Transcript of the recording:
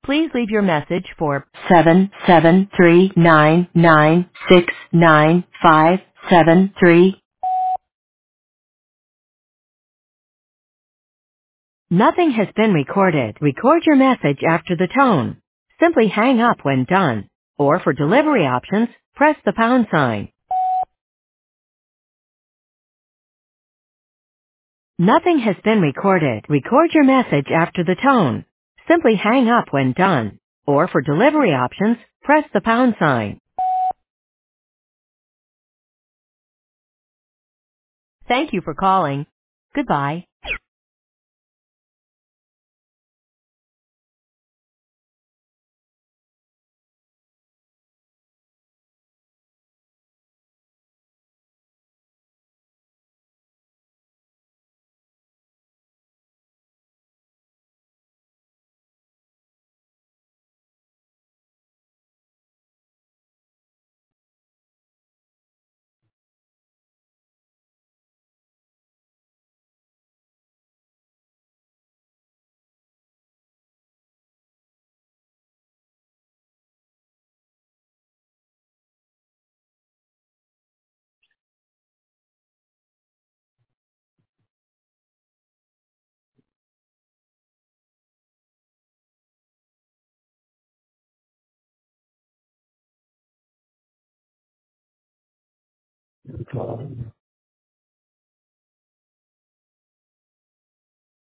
Please leave your message for 77399695573. Nothing has been recorded. Record your message after the tone. Simply hang up when done. Or for delivery options, press the pound sign. Nothing has been recorded. Record your message after the tone. Simply hang up when done. Or for delivery options, press the pound sign. Thank you for calling. Goodbye.